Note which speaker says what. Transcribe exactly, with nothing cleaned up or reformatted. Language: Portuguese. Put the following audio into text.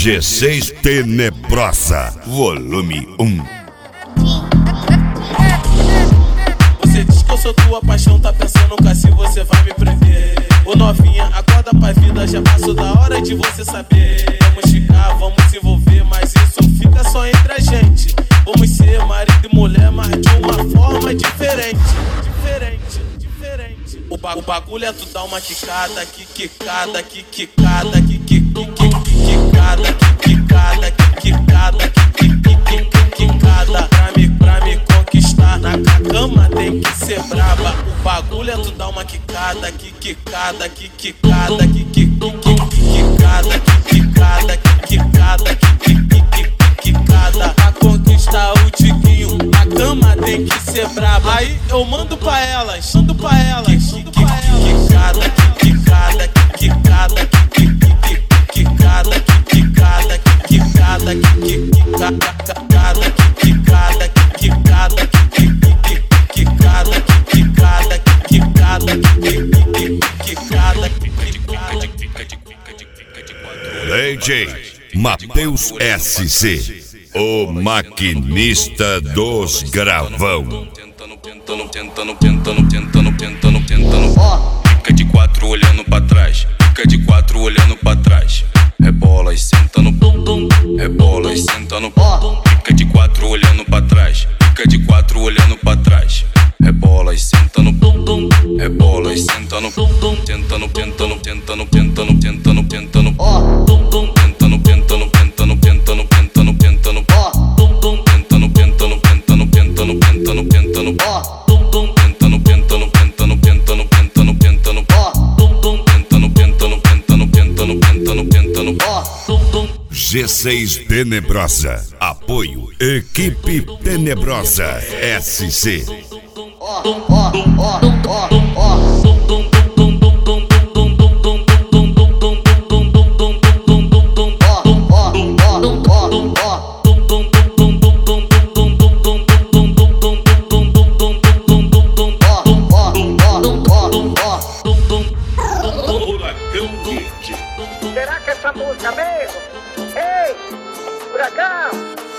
Speaker 1: G seis Tenebrosa, volume um.
Speaker 2: Você diz que eu sou tua paixão, tá pensando nunca se você vai me prender. Ô novinha, acorda pra vida, já passou da hora de você saber. Vamos ficar, vamos se envolver, mas isso fica só entre a gente. Vamos ser marido e mulher, mas de uma forma diferente. Diferente, diferente. O, ba o bagulho é tu dar uma quicada, que quicada, que quicada, que quicada, que quicada, que quicada, que quicada. Pra me, pra me conquistar na cama tem que ser braba. O bagulho é tu dar uma quicada, que quicada, que quicada, que quicada, que quicada, que quicada, que quicada. Pra conquistar o Tiquinho, a cama tem que ser braba. Aí eu mando pra elas, mando pra elas, mando pra elas. Quicada, que quicada, que quicada, que quicada, que quicada, que quicada, que quicada, que quicada, que quicada, que quicada, que quicada, que quicada, que quicada.
Speaker 1: D J Matheus S C, o maquinista dos gravão.
Speaker 3: Tentando, tentando, tentando, tentando, tentando, tentando, tentando. Fica de quatro olhando pra trás. Fica de quatro olhando pra trás. Rebola e senta no bumbum. Rebola e senta no bumbum. Fica de quatro olhando pra trás. Fica de quatro olhando pra trás. Rebola e senta no bumbum. Rebola e senta no bumbum. Tentando, tentando, tentando, tentando, tentando, tentando. Bumbum. Tentando, tentando, tentando, tentando, tentando, tentando. Bumbum. Tentando, tentando, tentando, tentando, tentando, tentando. Bumbum. Tentando, tentando, tentando, tentando, tentando, tentando. Bumbum. Tentando, tentando, tentando, tentando, tentando, tentando. Bumbum.
Speaker 1: G seis Tenebrosa, apoio Equipe Tenebrosa S C.
Speaker 4: Será que essa música mesmo? Ei, Furacão!